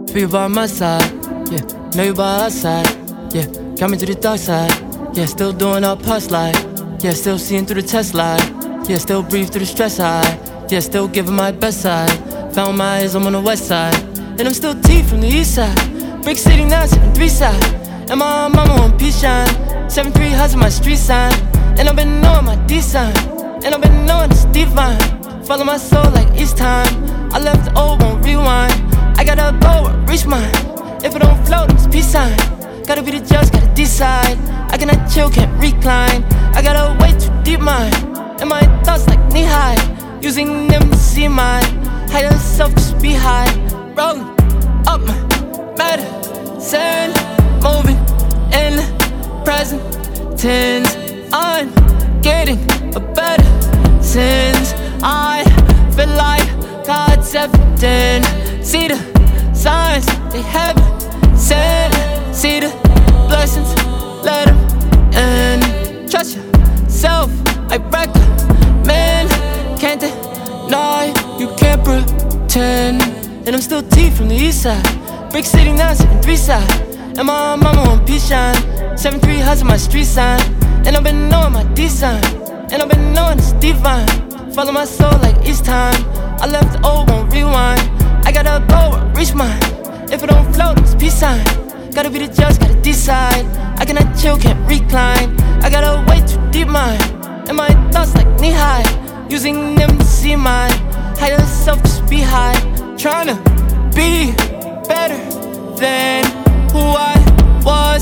Feel by my side, yeah, know you by our side, yeah, got me to the dark side, yeah, still doing our past life, yeah, still seeing through the test light, yeah, still breathe through the stress high, yeah, still giving my best side, found my eyes, I'm on the west side, and I'm still T from the east side, Brick City now, 7-3 side, and my mama on peace shine, 7-3 hustle my street sign, and I've been knowing my D sign, and I've been knowing it's divine, follow my soul like each time, I left the old, won't rewind, I gotta go, reach mine. If it don't flow, then it's peace sign. Gotta be the judge, gotta decide. I cannot chill, can't recline. I gotta way too deep mind. And my thoughts like knee high. Using them to see my higher self, just be high. Rolling up my medicine. Moving in the present tense. I'm getting a better since I feel like God's evident. See the signs they haven't said. See the blessings, let them in. Trust yourself, I recommend. Can't deny, you can't pretend. And I'm still T from the east side. Brick City now, 7-3 side. And my mama on peace shine. 7-3 hustle my street sign. And I've been knowing my D sign. And I've been knowing it's divine. Follow my soul like each time. I left the old, won't rewind. I gotta go, reach mine. If it don't flow, then it's peace sign. Gotta be the judge, gotta decide. I cannot chill, can't recline. I gotta way too deep mind. And my thoughts like knee high. Using them to see my higher self, just be high. Tryna be better than who I was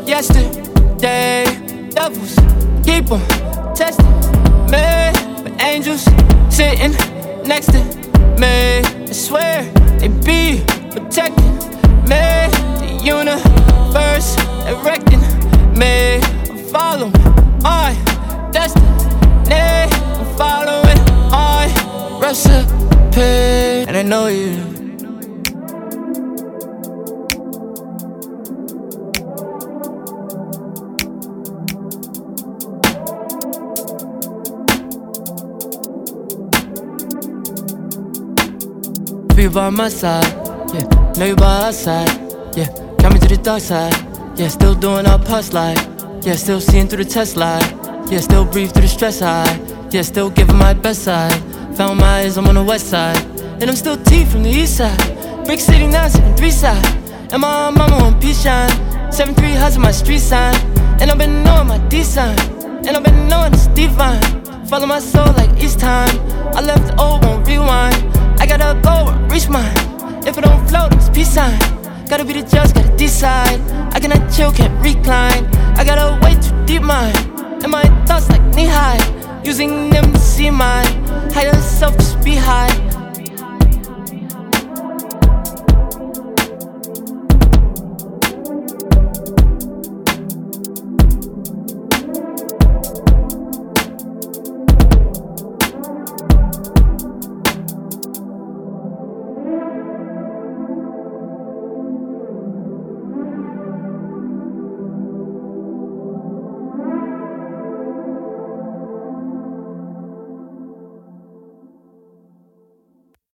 yesterday. Devils keep on testing me, but angels sitting next to me. I swear they be protecting me. The universe erecting me. I'm following my destiny. I'm following my recipe. And I know you. Feel by my side, yeah, know you by our side, yeah, got me to the dark side, yeah, still doing our past life, yeah, still seeing through the test light, yeah, still breathe through the stress high, yeah, still giving my best side, found my eyes, I'm on the west side, and I'm still T from the east side, Brick City now, 7-3 side, and my mama on peace shine, 7-3 hustle my street sign, and I've been knowing my D sign, and I've been knowing it's divine, follow my soul like each time, I left the old, won't rewind. I gotta go, reach mine. If it don't flow, then it's peace sign. Gotta be the judge, gotta decide. I cannot chill, can't recline. I gotta way too deep mind. And my thoughts like knee high. Using them to see my higher self, just be high.